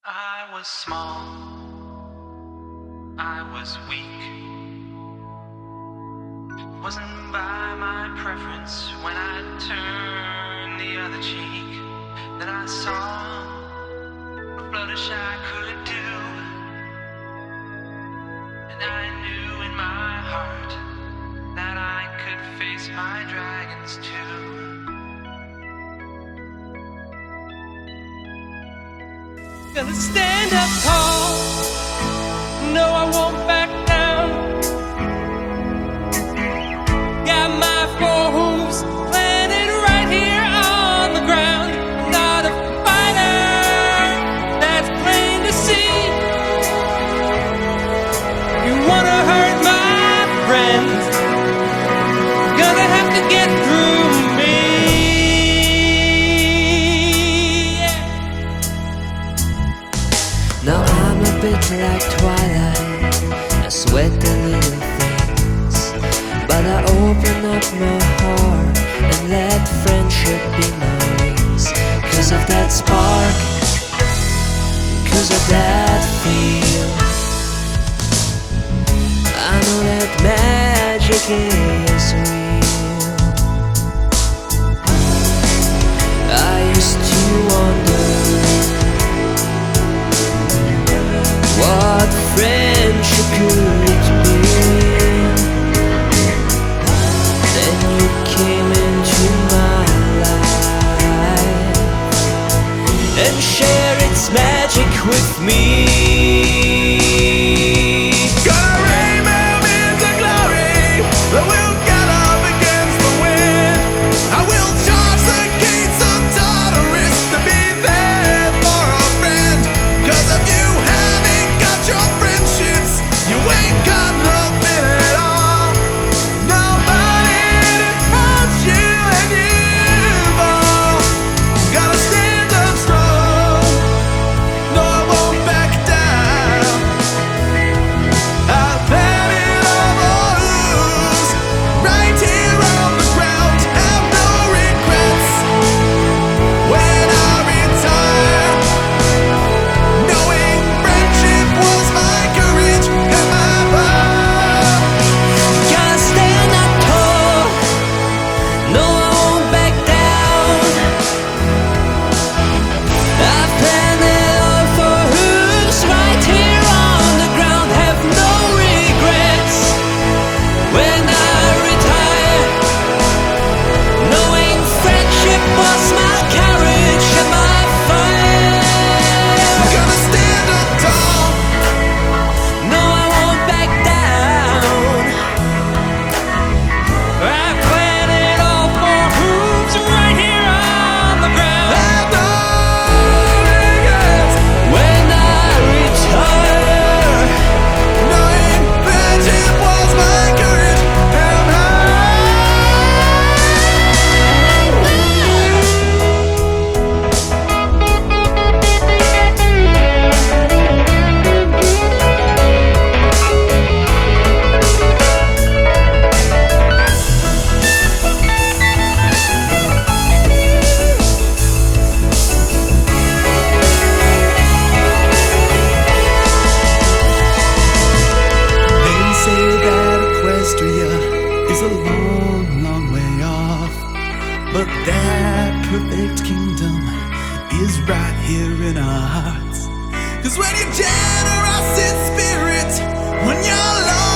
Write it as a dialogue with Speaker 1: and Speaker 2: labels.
Speaker 1: I was small, I was weak. Wasn't by my preference when I turned the other cheek. Then I saw what flourish I could do, and I knew in my heart that I could face my dragons too. Gonna stand up tall. No, I won't back down. Got my four hooves planted right here on the ground. I'm not a fighter, that's plain to see. You wanna hurt my friends, gonna have to get through me.
Speaker 2: Now I'm a bit like Twilight, I sweat the little things, but I open up my heart and let friendship be my wings. 'Cause of that spark, 'cause of that feel, I know that magic is real. I used to wonder what friendship could be. Then you came into my life and shared its magic with me.
Speaker 3: Gonna remember into glory, but we'll get up against the wind. I will charge the gates of Tartarus to be there for a friend. 'Cause of you having got your friendships, you ain't got nothing at all. Nobody to hurt you and you fall. Gotta stand up strong. No, I won't back down. I've had it all lose, right here on the ground. Have no regrets when I retire, knowing friendship was my courage and my power.
Speaker 2: Gotta stand up tall, no, I won't back down. I've planned it all for who's right here on the ground. Have no regrets when I retire, knowing friendship was my courage and my fire.
Speaker 3: Gonna stand up tall.
Speaker 2: No, I won't back down. I planned it all for who's right here on the ground.
Speaker 3: Have no regrets,
Speaker 2: When I retire,
Speaker 3: knowing friendship was my courage and my They say that Equestria is a long, long way off, but that perfect kingdom is right here in our hearts. 'Cause when you're generous in spirit, when you're loyal